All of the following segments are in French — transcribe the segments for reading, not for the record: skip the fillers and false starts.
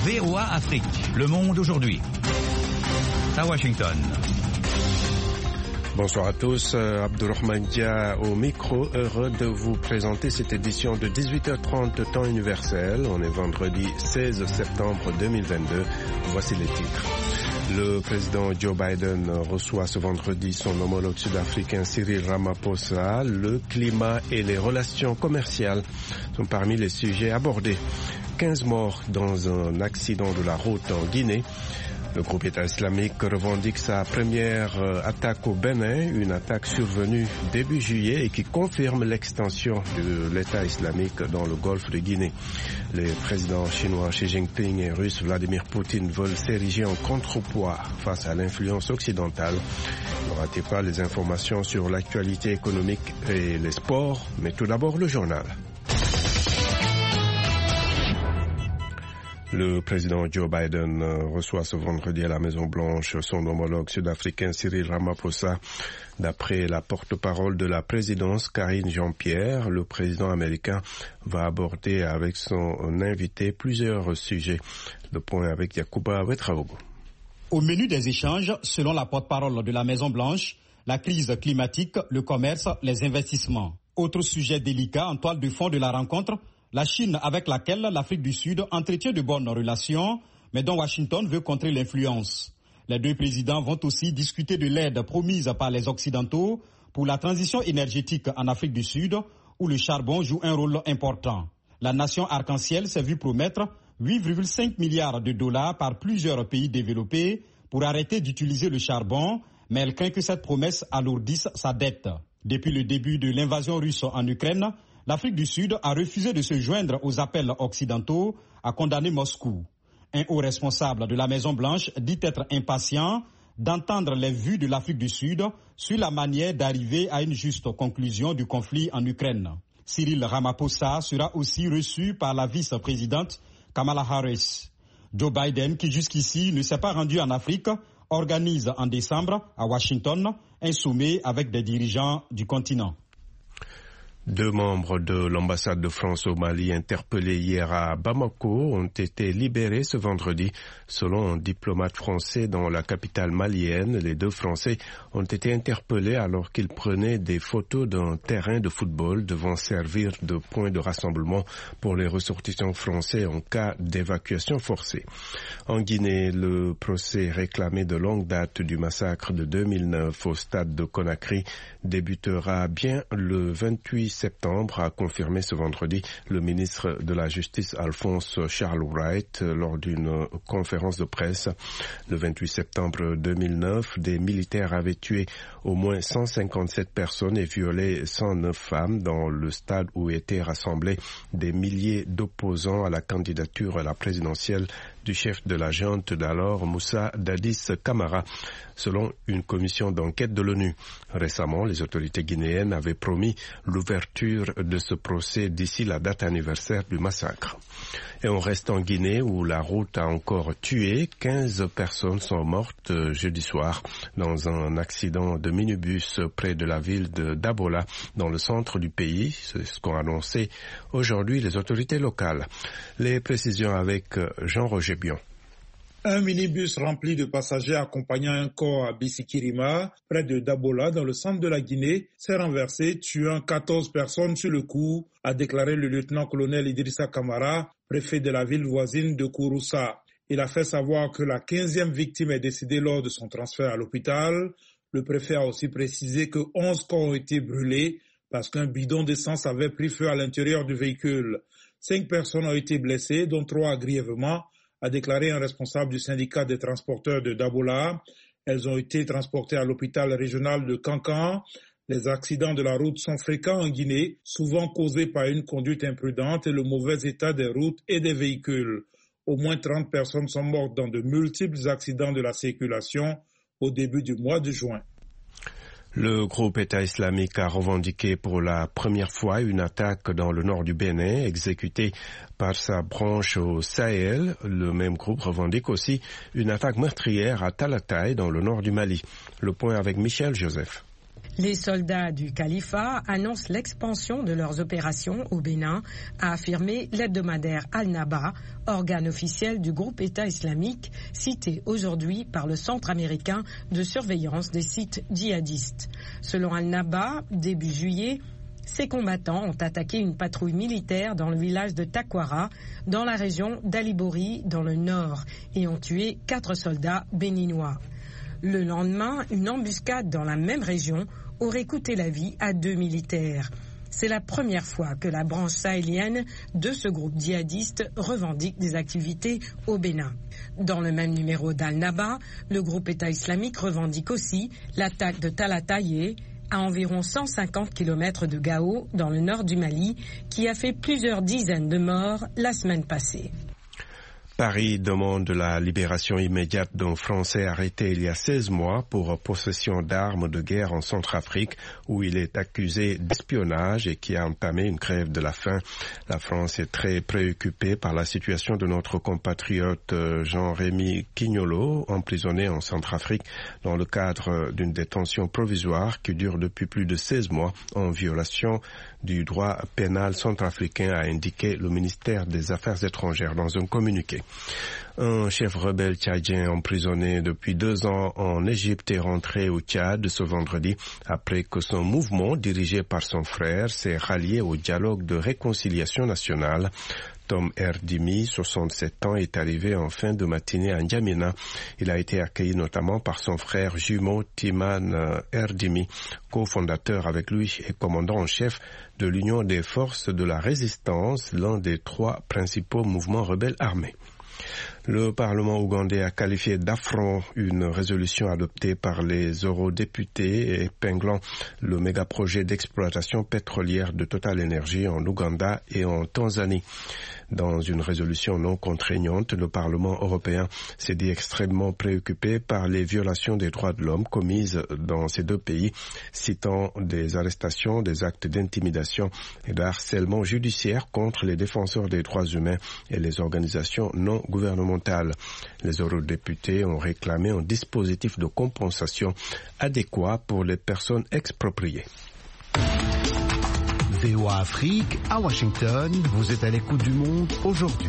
VOA Afrique, le monde aujourd'hui. À Washington. Bonsoir à tous, Abdourahmane Dia au micro, heureux de vous présenter cette édition de 18h30 temps universel. On est vendredi 16 septembre 2022. Voici les titres. Le président Joe Biden reçoit ce vendredi son homologue sud-africain Cyril Ramaphosa. Le climat et les relations commerciales sont parmi les sujets abordés. 15 morts dans un accident de la route en Guinée. Le groupe État islamique revendique sa première attaque au Bénin, une attaque survenue début juillet et qui confirme l'extension de l'État islamique dans le golfe de Guinée. Les présidents chinois Xi Jinping et russe Vladimir Poutine veulent s'ériger en contrepoids face à l'influence occidentale. Ne ratez pas les informations sur l'actualité économique et les sports, mais tout d'abord le journal. Le président Joe Biden reçoit ce vendredi à la Maison-Blanche son homologue sud-africain Cyril Ramaphosa. D'après la porte-parole de la présidence, Karine Jean-Pierre, le président américain va aborder avec son invité plusieurs sujets. Le point avec Yacouba Ouedraogo. Au menu des échanges, selon la porte-parole de la Maison-Blanche, la crise climatique, le commerce, les investissements. Autre sujet délicat en toile de fond de la rencontre, la Chine avec laquelle l'Afrique du Sud entretient de bonnes relations, mais dont Washington veut contrer l'influence. Les deux présidents vont aussi discuter de l'aide promise par les Occidentaux pour la transition énergétique en Afrique du Sud, où le charbon joue un rôle important. La nation arc-en-ciel s'est vue promettre 8,5 milliards de dollars par plusieurs pays développés pour arrêter d'utiliser le charbon, mais elle craint que cette promesse alourdisse sa dette. Depuis le début de l'invasion russe en Ukraine, l'Afrique du Sud a refusé de se joindre aux appels occidentaux à condamner Moscou. Un haut responsable de la Maison-Blanche dit être impatient d'entendre les vues de l'Afrique du Sud sur la manière d'arriver à une juste conclusion du conflit en Ukraine. Cyril Ramaphosa sera aussi reçu par la vice-présidente Kamala Harris. Joe Biden, qui jusqu'ici ne s'est pas rendu en Afrique, organise en décembre à Washington un sommet avec des dirigeants du continent. 2 membres de l'ambassade de France au Mali interpellés hier à Bamako ont été libérés ce vendredi. Selon un diplomate français dans la capitale malienne, les 2 Français ont été interpellés alors qu'ils prenaient des photos d'un terrain de football devant servir de point de rassemblement pour les ressortissants français en cas d'évacuation forcée. En Guinée, le procès réclamé de longue date du massacre de 2009 au stade de Conakry débutera bien le 28 septembre, a confirmé ce vendredi le ministre de la Justice Alphonse Charles Wright lors d'une conférence de presse. Le 28 septembre 2009, des militaires avaient tué au moins 157 personnes et violé 109 femmes dans le stade où étaient rassemblés des milliers d'opposants à la candidature à la présidentielle du chef de la junte d'alors, Moussa Dadis Camara, selon une commission d'enquête de l'ONU. Récemment, les autorités guinéennes avaient promis l'ouverture de ce procès d'ici la date anniversaire du massacre. Et on reste en Guinée où la route a encore tué. 15 personnes sont mortes jeudi soir dans un accident de minibus près de la ville de Dabola, dans le centre du pays. C'est ce qu'ont annoncé aujourd'hui les autorités locales. Les précisions avec Jean-Roger Bion. Un minibus rempli de passagers accompagnant un corps à Bissikirima, près de Dabola, dans le centre de la Guinée, s'est renversé, tuant 14 personnes sur le coup, a déclaré le lieutenant-colonel Idrissa Camara, préfet de la ville voisine de Kouroussa. Il a fait savoir que la 15e victime est décédée lors de son transfert à l'hôpital. Le préfet a aussi précisé que 11 corps ont été brûlés parce qu'un bidon d'essence avait pris feu à l'intérieur du véhicule. 5 personnes ont été blessées, dont 3 grièvement, a déclaré un responsable du syndicat des transporteurs de Dabola. Elles ont été transportées à l'hôpital régional de Kankan. Les accidents de la route sont fréquents en Guinée, souvent causés par une conduite imprudente et le mauvais état des routes et des véhicules. Au moins 30 personnes sont mortes dans de multiples accidents de la circulation au début du mois de juin. Le groupe État islamique a revendiqué pour la première fois une attaque dans le nord du Bénin, exécutée par sa branche au Sahel. Le même groupe revendique aussi une attaque meurtrière à Talatay, dans le nord du Mali. Le point avec Michel Joseph. Les soldats du califat annoncent l'expansion de leurs opérations au Bénin, a affirmé l'hebdomadaire Al-Naba, organe officiel du groupe État islamique, cité aujourd'hui par le Centre américain de surveillance des sites djihadistes. Selon Al-Naba, début juillet, ces combattants ont attaqué une patrouille militaire dans le village de Takwara, dans la région d'Alibori, dans le nord, et ont tué 4 soldats béninois. Le lendemain, une embuscade dans la même région aurait coûté la vie à 2 militaires. C'est la première fois que la branche sahélienne de ce groupe djihadiste revendique des activités au Bénin. Dans le même numéro d'Al-Naba, le groupe État islamique revendique aussi l'attaque de Talatayé, à environ 150 km de Gao, dans le nord du Mali, qui a fait plusieurs dizaines de morts la semaine passée. Paris demande la libération immédiate d'un Français arrêté il y a 16 mois pour possession d'armes de guerre en Centrafrique, où il est accusé d'espionnage et qui a entamé une grève de la faim. La France est très préoccupée par la situation de notre compatriote Jean-Rémy Quignolo, emprisonné en Centrafrique dans le cadre d'une détention provisoire qui dure depuis plus de 16 mois en violation du droit pénal centrafricain, a indiqué le ministère des Affaires étrangères dans un communiqué. Un chef rebelle tchadien emprisonné depuis 2 ans en Égypte est rentré au Tchad ce vendredi après que son mouvement, dirigé par son frère, s'est rallié au dialogue de réconciliation nationale. Tom Erdimi, 67 ans, est arrivé en fin de matinée à N'Djamena. Il a été accueilli notamment par son frère jumeau Timan Erdimi, cofondateur avec lui et commandant en chef de l'Union des forces de la résistance, l'un des 3 principaux mouvements rebelles armés. Le Parlement ougandais a qualifié d'affront une résolution adoptée par les eurodéputés épinglant le méga-projet d'exploitation pétrolière de Total Energy en Ouganda et en Tanzanie. Dans une résolution non contraignante, le Parlement européen s'est dit extrêmement préoccupé par les violations des droits de l'homme commises dans ces 2 pays, citant des arrestations, des actes d'intimidation et de harcèlement judiciaire contre les défenseurs des droits humains et les organisations non gouvernementales. Les eurodéputés ont réclamé un dispositif de compensation adéquat pour les personnes expropriées. VOA Afrique, à Washington, vous êtes à l'écoute du monde aujourd'hui.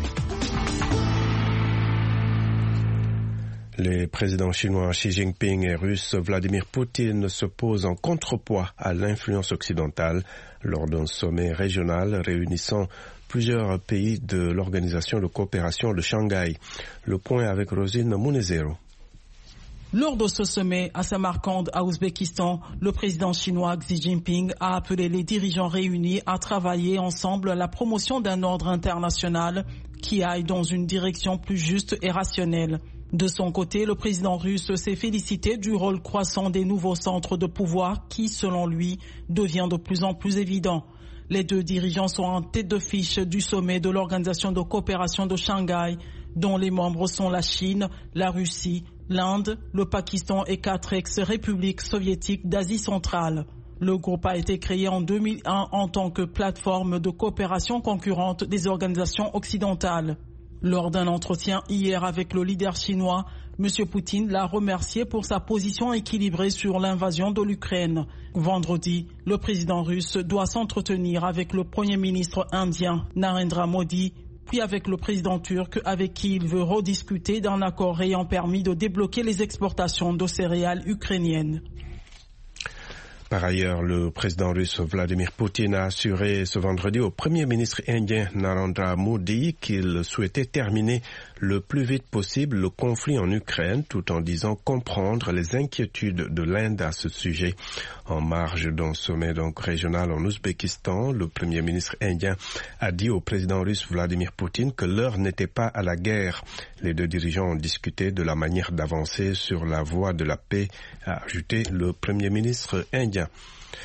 Les présidents chinois Xi Jinping et russe Vladimir Poutine se posent en contrepoids à l'influence occidentale lors d'un sommet régional réunissant plusieurs pays de l'Organisation de coopération de Shanghai. Le point avec Rosine Munezero. Lors de ce sommet à Samarkand, à Ouzbékistan, le président chinois Xi Jinping a appelé les dirigeants réunis à travailler ensemble à la promotion d'un ordre international qui aille dans une direction plus juste et rationnelle. De son côté, le président russe s'est félicité du rôle croissant des nouveaux centres de pouvoir qui, selon lui, devient de plus en plus évident. Les 2 dirigeants sont en tête de fiche du sommet de l'Organisation de coopération de Shanghai, dont les membres sont la Chine, la Russie, l'Inde, le Pakistan et 4 ex-républiques soviétiques d'Asie centrale. Le groupe a été créé en 2001 en tant que plateforme de coopération concurrente des organisations occidentales. Lors d'un entretien hier avec le leader chinois, M. Poutine l'a remercié pour sa position équilibrée sur l'invasion de l'Ukraine. Vendredi, le président russe doit s'entretenir avec le premier ministre indien Narendra Modi, puis avec le président turc avec qui il veut rediscuter d'un accord ayant permis de débloquer les exportations de céréales ukrainiennes. Par ailleurs, le président russe Vladimir Poutine a assuré ce vendredi au premier ministre indien Narendra Modi qu'il souhaitait terminer le plus vite possible le conflit en Ukraine, tout en disant comprendre les inquiétudes de l'Inde à ce sujet. En marge d'un sommet régional en Ouzbékistan, le premier ministre indien a dit au président russe Vladimir Poutine que l'heure n'était pas à la guerre. Les 2 dirigeants ont discuté de la manière d'avancer sur la voie de la paix, a ajouté le premier ministre indien.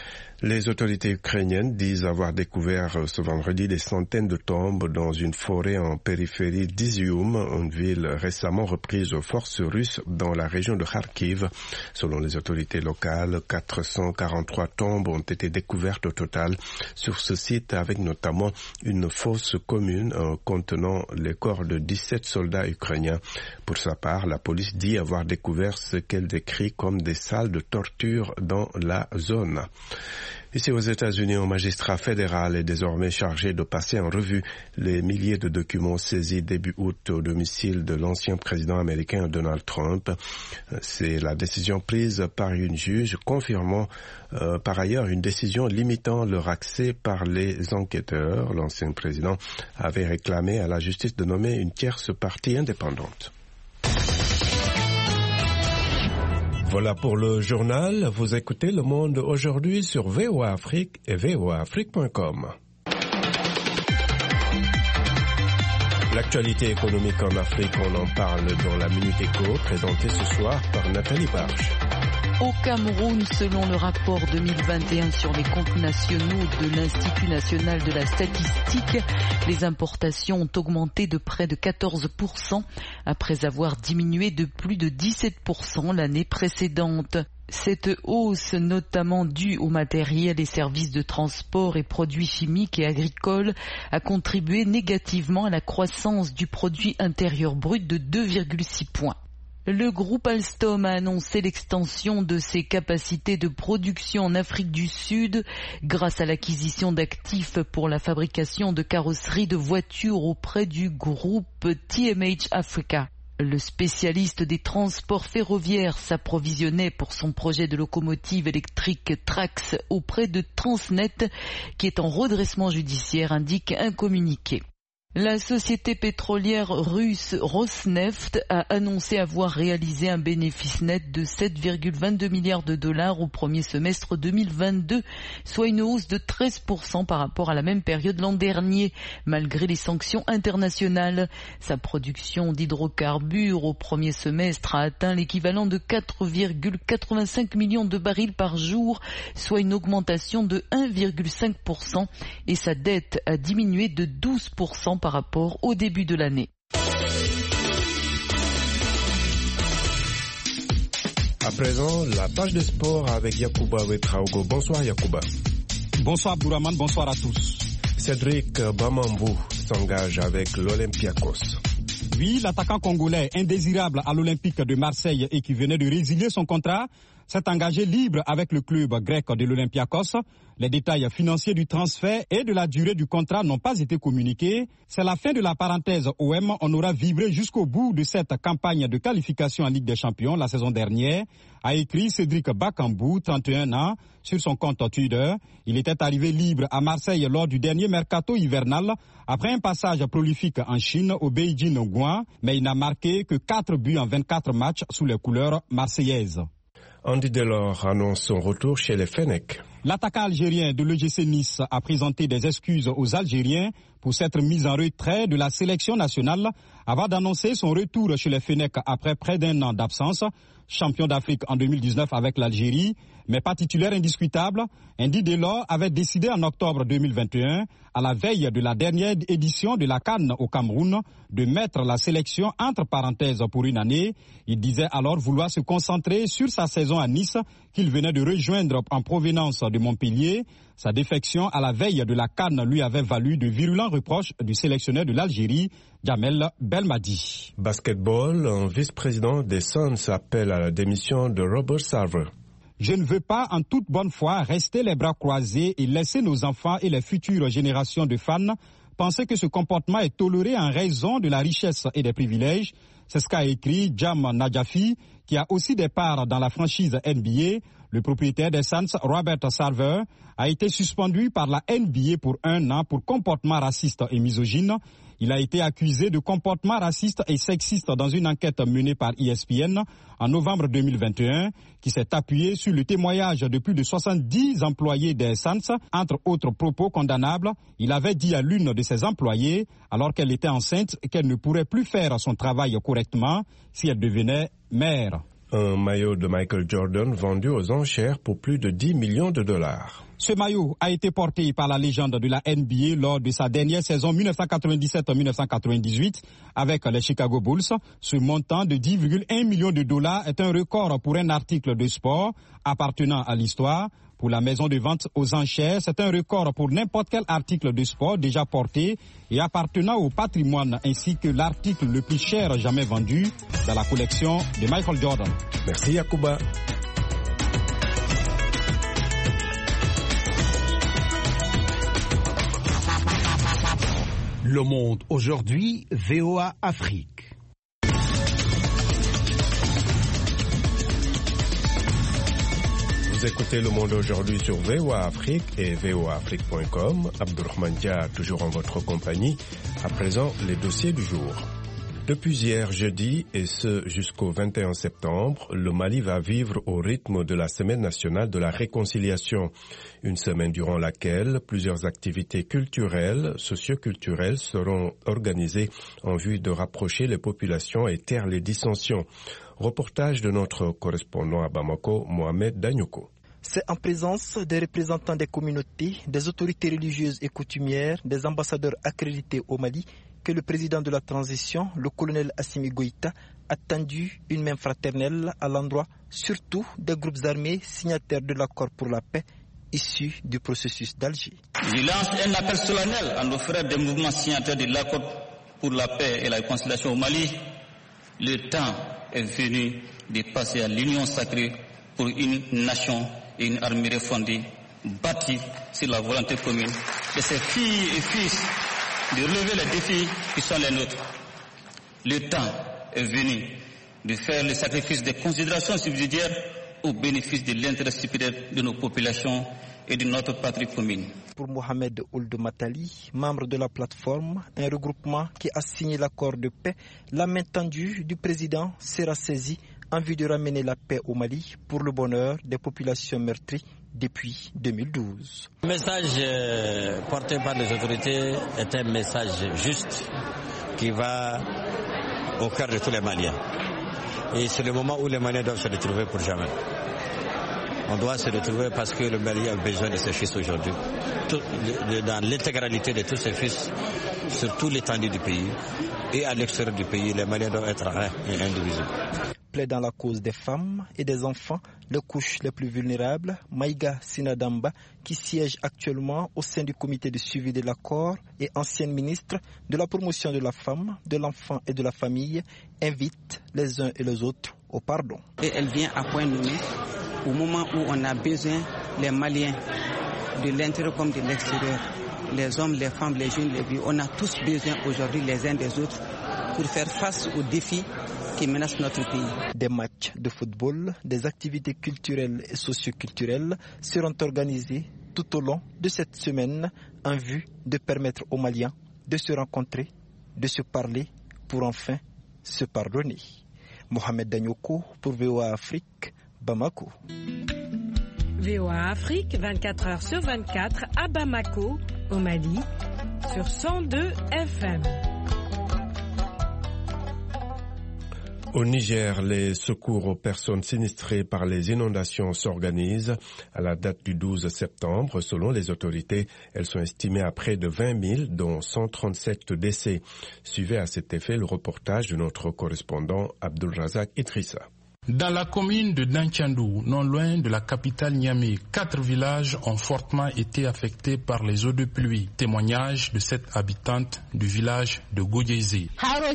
Les autorités ukrainiennes disent avoir découvert ce vendredi des centaines de tombes dans une forêt en périphérie d'Izium, une ville récemment reprise aux forces russes dans la région de Kharkiv. Selon les autorités locales, 443 tombes ont été découvertes au total sur ce site, avec notamment une fosse commune contenant les corps de 17 soldats ukrainiens. Pour sa part, la police dit avoir découvert ce qu'elle décrit comme des salles de torture dans la zone. Ici aux États-Unis, un magistrat fédéral est désormais chargé de passer en revue les milliers de documents saisis début août au domicile de l'ancien président américain Donald Trump. C'est la décision prise par une juge, confirmant par ailleurs une décision limitant leur accès par les enquêteurs. L'ancien président avait réclamé à la justice de nommer une tierce partie indépendante. Voilà pour le journal. Vous écoutez Le Monde aujourd'hui sur VOA Afrique et voaafrique.com. L'actualité économique en Afrique, on en parle dans la Minute Éco, présentée ce soir par Nathalie Barge. Au Cameroun, selon le rapport 2021 sur les comptes nationaux de l'Institut national de la statistique, les importations ont augmenté de près de 14% après avoir diminué de plus de 17% l'année précédente. Cette hausse, notamment due aux matériels et services de transport et produits chimiques et agricoles, a contribué négativement à la croissance du produit intérieur brut de 2,6 points. Le groupe Alstom a annoncé l'extension de ses capacités de production en Afrique du Sud grâce à l'acquisition d'actifs pour la fabrication de carrosseries de voitures auprès du groupe TMH Africa. Le spécialiste des transports ferroviaires s'approvisionnait pour son projet de locomotive électrique Trax auprès de Transnet, qui est en redressement judiciaire, indique un communiqué. La société pétrolière russe Rosneft a annoncé avoir réalisé un bénéfice net de 7,22 milliards de dollars au premier semestre 2022, soit une hausse de 13% par rapport à la même période l'an dernier, malgré les sanctions internationales. Sa production d'hydrocarbures au premier semestre a atteint l'équivalent de 4,85 millions de barils par jour, soit une augmentation de 1,5%, et sa dette a diminué de 12% par rapport au début de l'année. À présent, la page de sport avec Yacouba Ouedraogo. Bonsoir Yacouba. Bonsoir Abdourahmane, bonsoir à tous. Cédric Bamambou s'engage avec l'Olympiakos. Oui, l'attaquant congolais indésirable à l'Olympique de Marseille et qui venait de résilier son contrat s'est engagé libre avec le club grec de l'Olympiakos. Les détails financiers du transfert et de la durée du contrat n'ont pas été communiqués. C'est la fin de la parenthèse OM. On aura vibré jusqu'au bout de cette campagne de qualification en Ligue des Champions la saison dernière, a écrit Cédric Bakambou, 31 ans, sur son compte Twitter. Il était arrivé libre à Marseille lors du dernier mercato hivernal, après un passage prolifique en Chine au Beijing Guan, mais il n'a marqué que 4 buts en 24 matchs sous les couleurs marseillaises. Andy Delors annonce son retour chez les Fennecs. L'attaquant algérien de l'EGC Nice a présenté des excuses aux Algériens pour s'être mis en retrait de la sélection nationale avant d'annoncer son retour chez les Fennecs après près d'un an d'absence. Champion d'Afrique en 2019 avec l'Algérie, mais pas titulaire indiscutable, Andy Delors avait décidé en octobre 2021, à la veille de la dernière édition de la CAN au Cameroun, de mettre la sélection entre parenthèses pour une année. Il disait alors vouloir se concentrer sur sa saison à Nice, qu'il venait de rejoindre en provenance de Montpellier. Sa défection à la veille de la CAN lui avait valu de virulents reproches du sélectionneur de l'Algérie, Jamel Belmadi. Basketball, un vice-président des Suns appelle à la démission de Robert Sarver. Je ne veux pas, en toute bonne foi, rester les bras croisés et laisser nos enfants et les futures générations de fans penser que ce comportement est toléré en raison de la richesse et des privilèges. C'est ce qu'a écrit Jam Najafi, qui a aussi des parts dans la franchise NBA. Le propriétaire des Suns, Robert Sarver, a été suspendu par la NBA pour 1 an pour comportement raciste et misogyne. Il a été accusé de comportement raciste et sexiste dans une enquête menée par ESPN en novembre 2021, qui s'est appuyée sur le témoignage de plus de 70 employés des Suns. Entre autres propos condamnables, il avait dit à l'une de ses employées, alors qu'elle était enceinte, qu'elle ne pourrait plus faire son travail correctement si elle devenait mère. Un maillot de Michael Jordan vendu aux enchères pour plus de 10 millions de dollars. Ce maillot a été porté par la légende de la NBA lors de sa dernière saison 1997-1998 avec les Chicago Bulls. Ce montant de 10,1 millions de dollars est un record pour un article de sport appartenant à l'histoire. Pour la maison de vente aux enchères, c'est un record pour n'importe quel article de sport déjà porté et appartenant au patrimoine ainsi que l'article le plus cher jamais vendu dans la collection de Michael Jordan. Merci Yacouba. Le Monde aujourd'hui, VOA Afrique. Vous écoutez Le Monde aujourd'hui sur VOA Afrique et voaafrique.com. Abdourahmane Dia, toujours en votre compagnie. À présent, les dossiers du jour. Depuis hier jeudi et ce jusqu'au 21 septembre, le Mali va vivre au rythme de la Semaine nationale de la réconciliation. Une semaine durant laquelle plusieurs activités culturelles, socioculturelles seront organisées en vue de rapprocher les populations et taire les dissensions. Reportage de notre correspondant à Bamako, Mohamed Danyoko. C'est en présence des représentants des communautés, des autorités religieuses et coutumières, des ambassadeurs accrédités au Mali que le président de la transition, le colonel Assimi Goïta, a tendu une main fraternelle à l'endroit surtout des groupes armés signataires de l'accord pour la paix issus du processus d'Alger. Je lance un appel solennel à nos frères des mouvements signataires de l'accord pour la paix et la réconciliation au Mali. Le temps est venu de passer à l'union sacrée pour une nation et une armée refondée, bâtie sur la volonté commune de ses filles et fils de relever les défis qui sont les nôtres. Le temps est venu de faire le sacrifice des considérations subsidiaires au bénéfice de l'intérêt supérieur de nos populations et de notre patrie commune. Pour Mohamed Ould Matali, membre de la plateforme, un regroupement qui a signé l'accord de paix, la main tendue du président sera saisie en vue de ramener la paix au Mali pour le bonheur des populations meurtries depuis 2012. Le message porté par les autorités est un message juste qui va au cœur de tous les Maliens. Et c'est le moment où les Maliens doivent se retrouver pour jamais. On doit se retrouver parce que le Mali a besoin de ses fils aujourd'hui. Dans l'intégralité de tous ses fils, sur toute l'étendue du pays et à l'extérieur du pays, les Maliens doivent être un et indivisibles. Plaidant la cause des femmes et des enfants, les couches les plus vulnérables, Maïga Sinadamba, qui siège actuellement au sein du comité de suivi de l'accord et ancienne ministre de la promotion de la femme, de l'enfant et de la famille, invite les uns et les autres au pardon. Et elle vient à point nommé au moment où on a besoin, les Maliens, de l'intérieur comme de l'extérieur, les hommes, les femmes, les jeunes, les vieux, on a tous besoin aujourd'hui les uns des autres pour faire face aux défis qui menacent notre pays. Des matchs de football, des activités culturelles et socioculturelles seront organisées tout au long de cette semaine en vue de permettre aux Maliens de se rencontrer, de se parler pour enfin se pardonner. Mohamed Danyoko pour VOA Afrique, Bamako. VOA Afrique, 24 heures sur 24 à Bamako, au Mali, sur 102 FM. Au Niger, les secours aux personnes sinistrées par les inondations s'organisent. À la date du 12 septembre, selon les autorités, elles sont estimées à près de 20 000, dont 137 décès. Suivez à cet effet le reportage de notre correspondant Abdulrazak Idrissa. Dans la commune de Danchandou, non loin de la capitale Niamey, 4 villages ont fortement été affectés par les eaux de pluie. Témoignage de cette habitante du village de Godjézé.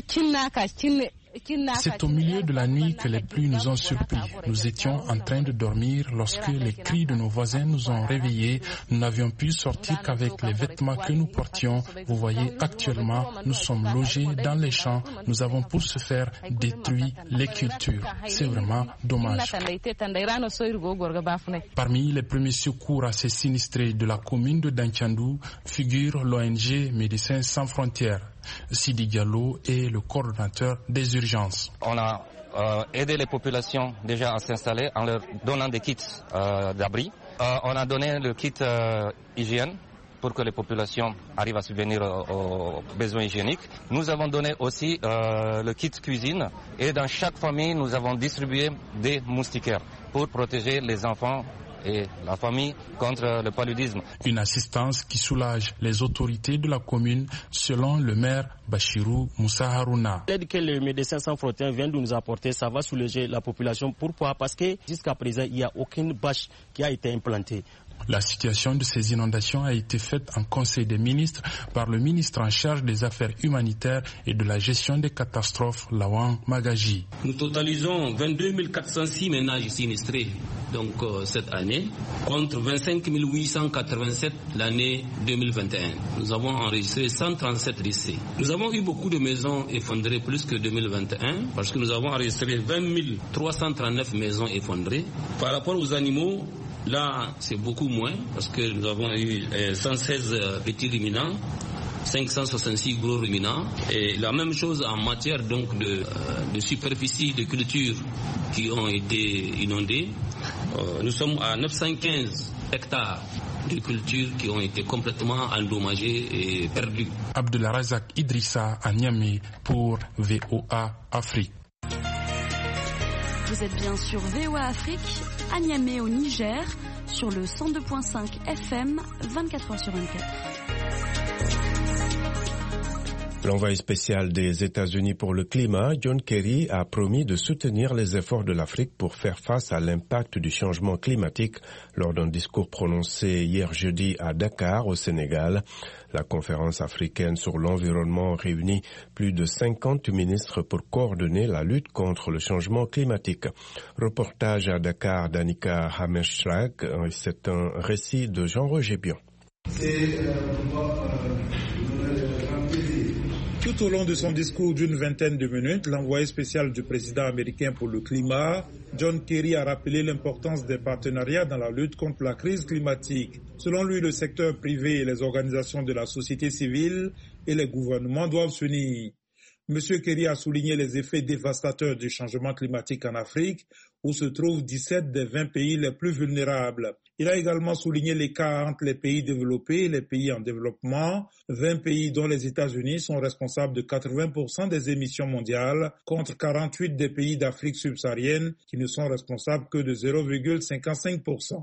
C'est au milieu de la nuit que les pluies nous ont surpris. Nous étions en train de dormir lorsque les cris de nos voisins nous ont réveillés. Nous n'avions pu sortir qu'avec les vêtements que nous portions. Vous voyez, actuellement, nous sommes logés dans les champs. Nous avons pour ce faire détruit les cultures. C'est vraiment dommage. Parmi les premiers secours à ces sinistrés de la commune de Danchandou figure l'ONG Médecins sans frontières. Sidi Diallo est le coordonnateur des urgences. On a aidé les populations déjà à s'installer en leur donnant des kits d'abri. On a donné le kit hygiène pour que les populations arrivent à subvenir aux besoins hygiéniques. Nous avons donné aussi le kit cuisine et dans chaque famille, nous avons distribué des moustiquaires pour protéger les enfants et la famille contre le paludisme. Une assistance qui soulage les autorités de la commune, selon le maire Bachirou Moussa Harouna. L'aide que les Médecins Sans Frontières viennent de nous apporter, ça va soulager la population. Pourquoi? Parce que jusqu'à présent, il n'y a aucune bâche qui a été implantée. La situation de ces inondations a été faite en Conseil des ministres par le ministre en charge des Affaires humanitaires et de la gestion des catastrophes, Lawan Magaji. Nous totalisons 22 406 ménages sinistrés donc, cette année, contre 25 887 l'année 2021. Nous avons enregistré 137 décès. Nous avons eu beaucoup de maisons effondrées, plus que 2021, parce que nous avons enregistré 20 339 maisons effondrées. Par rapport aux animaux, là, c'est beaucoup moins, parce que nous avons eu 116 petits ruminants, 566 gros ruminants, et la même chose en matière donc de superficie de culture qui ont été inondées. Nous sommes à 915 hectares de cultures qui ont été complètement endommagées et perdues. Abdelrazak Idrissa à Niamey pour VOA Afrique. Vous êtes bien sur VOA Afrique, à Niamey au Niger, sur le 102.5 FM, 24h sur 24. L'envoyé spécial des États-Unis pour le climat, John Kerry, a promis de soutenir les efforts de l'Afrique pour faire face à l'impact du changement climatique lors d'un discours prononcé hier jeudi à Dakar, au Sénégal. La conférence africaine sur l'environnement réunit plus de 50 ministres pour coordonner la lutte contre le changement climatique. Reportage à Dakar d'Annika Hammerschlag, c'est un récit de Jean-Roger Bion. Tout au long de son discours d'une vingtaine de minutes, l'envoyé spécial du président américain pour le climat, John Kerry, a rappelé l'importance des partenariats dans la lutte contre la crise climatique. Selon lui, le secteur privé et les organisations de la société civile et les gouvernements doivent s'unir. M. Kerry a souligné les effets dévastateurs du changement climatique en Afrique, où se trouvent 17 des 20 pays les plus vulnérables. Il a également souligné l'écart entre les pays développés et les pays en développement, 20 pays dont les États-Unis sont responsables de 80% des émissions mondiales, contre 48 des pays d'Afrique subsaharienne qui ne sont responsables que de 0,55%.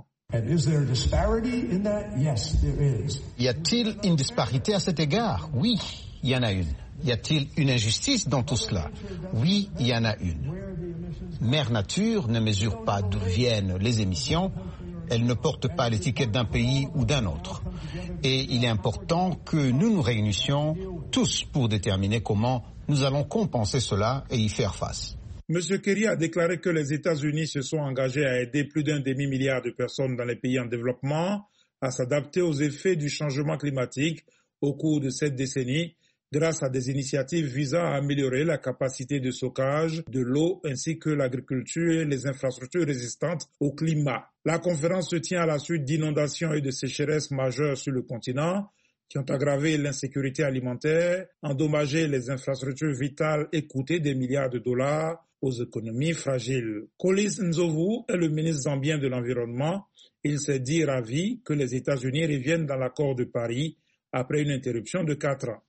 Y a-t-il une disparité à cet égard? Oui, il y en a une. Y a-t-il une injustice dans tout cela? Oui, il y en a une. Mère Nature ne mesure pas d'où viennent les émissions, elle ne porte pas l'étiquette d'un pays ou d'un autre. Et il est important que nous nous réunissions tous pour déterminer comment nous allons compenser cela et y faire face. M. Kerry a déclaré que les États-Unis se sont engagés à aider plus d'1 demi-milliard de personnes dans les pays en développement à s'adapter aux effets du changement climatique au cours de cette décennie, grâce à des initiatives visant à améliorer la capacité de stockage de l'eau ainsi que l'agriculture et les infrastructures résistantes au climat. La conférence se tient à la suite d'inondations et de sécheresses majeures sur le continent qui ont aggravé l'insécurité alimentaire, endommagé les infrastructures vitales et coûté des milliards de dollars aux économies fragiles. Collins Nzovu est le ministre zambien de l'Environnement. Il s'est dit ravi que les États-Unis reviennent dans l'accord de Paris après une interruption de 4 ans.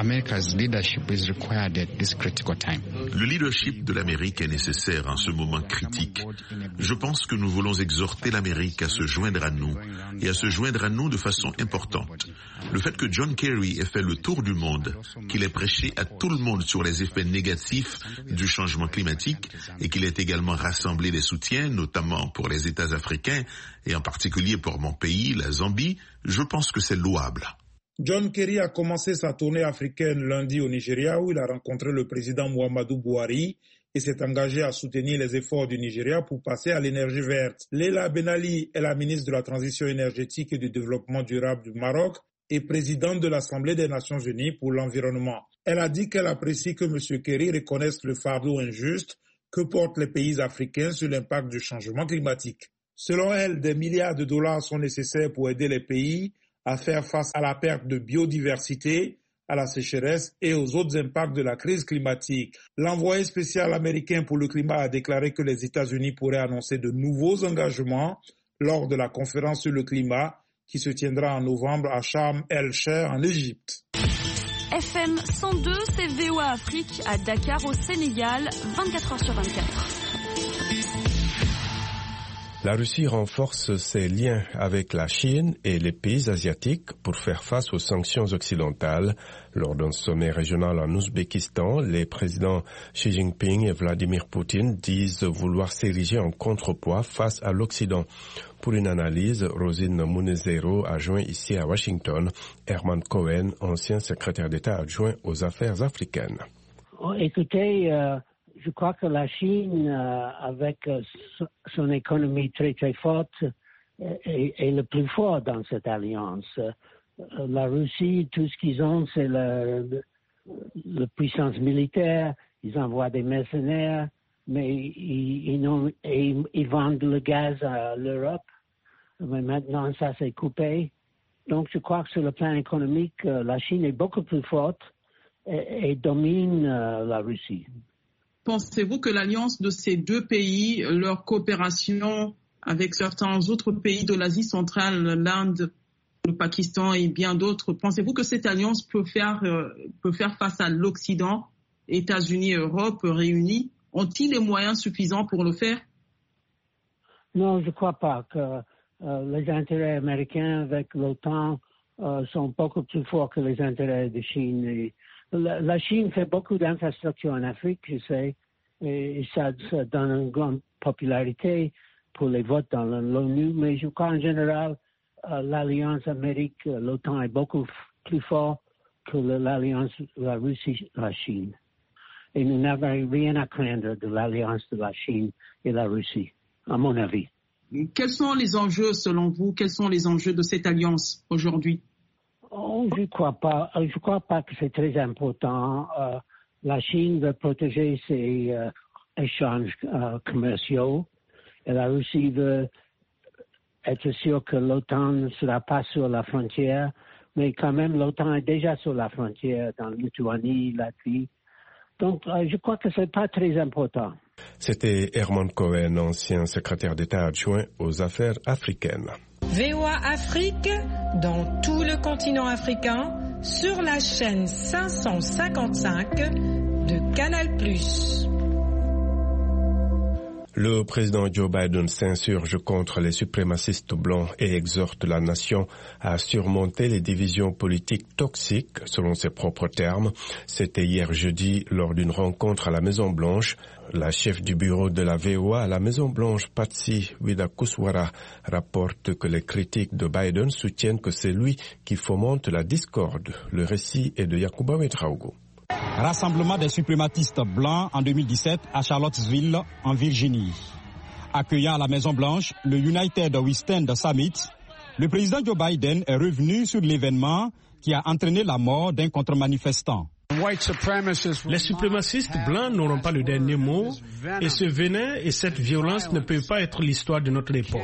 Le leadership de l'Amérique est nécessaire en ce moment critique. Je pense que nous voulons exhorter l'Amérique à se joindre à nous et à se joindre à nous de façon importante. Le fait que John Kerry ait fait le tour du monde, qu'il ait prêché à tout le monde sur les effets négatifs du changement climatique et qu'il ait également rassemblé des soutiens, notamment pour les États africains et en particulier pour mon pays, la Zambie, je pense que c'est louable. John Kerry a commencé sa tournée africaine lundi au Nigeria où il a rencontré le président Muhammadu Buhari et s'est engagé à soutenir les efforts du Nigeria pour passer à l'énergie verte. Leila Ben-Ali est la ministre de la Transition énergétique et du développement durable du Maroc et présidente de l'Assemblée des Nations Unies pour l'environnement. Elle a dit qu'elle apprécie que M. Kerry reconnaisse le fardeau injuste que portent les pays africains sur l'impact du changement climatique. Selon elle, des milliards de dollars sont nécessaires pour aider les pays à faire face à la perte de biodiversité, à la sécheresse et aux autres impacts de la crise climatique. L'envoyé spécial américain pour le climat a déclaré que les États-Unis pourraient annoncer de nouveaux engagements lors de la conférence sur le climat qui se tiendra en novembre à Sharm el-Sheikh en Égypte. FM 102, c'est VOA Afrique à Dakar au Sénégal, 24h sur 24. La Russie renforce ses liens avec la Chine et les pays asiatiques pour faire face aux sanctions occidentales. Lors d'un sommet régional en Ouzbékistan, les présidents Xi Jinping et Vladimir Poutine disent vouloir s'ériger en contrepoids face à l'Occident. Pour une analyse, Rosine Munezero a joint ici à Washington Herman Cohen, ancien secrétaire d'État adjoint aux affaires africaines. Écoutez, je crois que la Chine, avec son économie très très forte, est le plus fort dans cette alliance. La Russie, tout ce qu'ils ont, c'est la puissance militaire. Ils envoient des mercenaires, mais ils vendent le gaz à l'Europe. Mais maintenant, ça s'est coupé. Donc, je crois que sur le plan économique, la Chine est beaucoup plus forte et domine la Russie. Pensez-vous que l'alliance de ces deux pays, leur coopération avec certains autres pays de l'Asie centrale, l'Inde, le Pakistan et bien d'autres, pensez-vous que cette alliance peut faire face à l'Occident, États-Unis et Europe réunis? Ont-ils les moyens suffisants pour le faire? Non, je ne crois pas que les intérêts américains avec l'OTAN sont beaucoup plus forts que les intérêts de Chine. La Chine fait beaucoup d'infrastructures en Afrique, je sais, et ça donne une grande popularité pour les votes dans l'ONU, mais je crois en général l'alliance Amérique, l'OTAN est beaucoup plus fort que l'alliance la Russie, la Chine. Et nous n'avons rien à craindre de l'alliance de la Chine et la Russie, à mon avis. Quels sont les enjeux selon vous? Quels sont les enjeux de cette alliance aujourd'hui? Oh, je crois pas que c'est très important. La Chine veut protéger ses échanges commerciaux et la Russie veut être sûre que l'OTAN ne sera pas sur la frontière, mais quand même l'OTAN est déjà sur la frontière dans la Lituanie, Latvie. Donc je crois que c'est pas très important. C'était Herman Cohen, ancien secrétaire d'État adjoint aux affaires africaines. VOA Afrique, dans tout le continent africain, sur la chaîne 555 de Canal+. Le président Joe Biden s'insurge contre les suprémacistes blancs et exhorte la nation à surmonter les divisions politiques toxiques, selon ses propres termes. C'était hier jeudi lors d'une rencontre à la Maison-Blanche. La chef du bureau de la VOA à la Maison-Blanche, Patsy Widakuswara, rapporte que les critiques de Biden soutiennent que c'est lui qui fomente la discorde. Le récit est de Yacouba Metraogo. Rassemblement des suprématistes blancs en 2017 à Charlottesville, en Virginie. Accueillant à la Maison-Blanche le United We Stand Summit, le président Joe Biden est revenu sur l'événement qui a entraîné la mort d'un contre-manifestant. Les suprémacistes blancs n'auront pas le dernier mot et ce venin et cette violence ne peuvent pas être l'histoire de notre époque.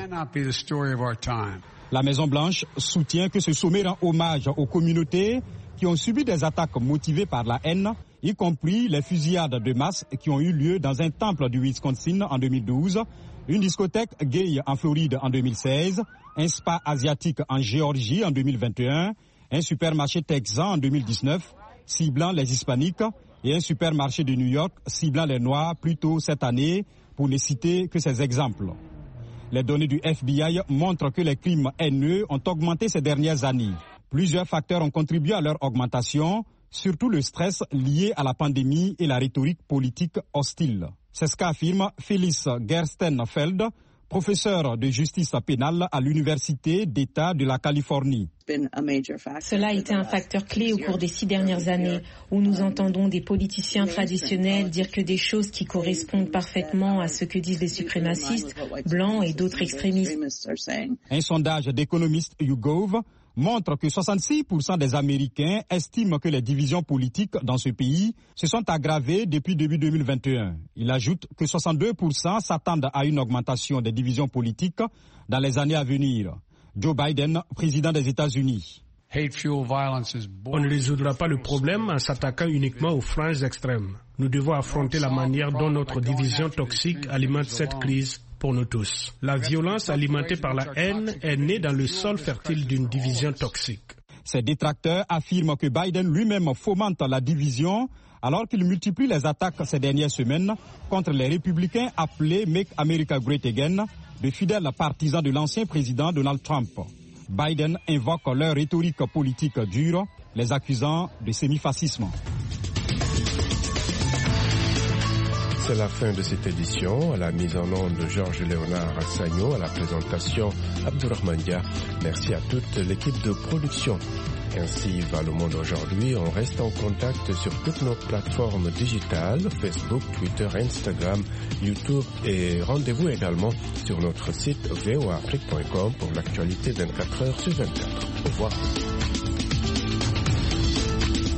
La Maison-Blanche soutient que ce sommet rend hommage aux communautés qui ont subi des attaques motivées par la haine, y compris les fusillades de masse qui ont eu lieu dans un temple du Wisconsin en 2012, une discothèque gay en Floride en 2016, un spa asiatique en Géorgie en 2021, un supermarché texan en 2019, ciblant les hispaniques, et un supermarché de New York ciblant les noirs plus tôt cette année, pour ne citer que ces exemples. Les données du FBI montrent que les crimes haineux ont augmenté ces dernières années. Plusieurs facteurs ont contribué à leur augmentation, surtout le stress lié à la pandémie et la rhétorique politique hostile. C'est ce qu'affirme Phyllis Gerstenfeld, professeur de justice pénale à l'Université d'État de la Californie. Cela a été un facteur clé au cours des 6 dernières années, où nous entendons des politiciens traditionnels dire que des choses qui correspondent parfaitement à ce que disent les suprémacistes, blancs et d'autres extrémistes. Un sondage d'économistes YouGov montre que 66% des Américains estiment que les divisions politiques dans ce pays se sont aggravées depuis début 2021. Il ajoute que 62% s'attendent à une augmentation des divisions politiques dans les années à venir. Joe Biden, président des États-Unis. On ne résoudra pas le problème en s'attaquant uniquement aux franges extrêmes. Nous devons affronter la manière dont notre division toxique alimente cette crise pour nous tous. La violence alimentée par la haine est née dans le sol fertile d'une division toxique. Ces détracteurs affirment que Biden lui-même fomente la division alors qu'il multiplie les attaques ces dernières semaines contre les républicains appelés Make America Great Again, de fidèles partisans de l'ancien président Donald Trump. Biden invoque leur rhétorique politique dure, les accusant de sémifascisme. C'est la fin de cette édition. À la mise en onde de Georges-Léonard Sagno, à la présentation Abdourahmane Dia. Merci à toute l'équipe de production. Ainsi va le monde aujourd'hui. On reste en contact sur toutes nos plateformes digitales, Facebook, Twitter, Instagram, YouTube et rendez-vous également sur notre site voaafrique.com pour l'actualité 24 heures sur 24. Au revoir.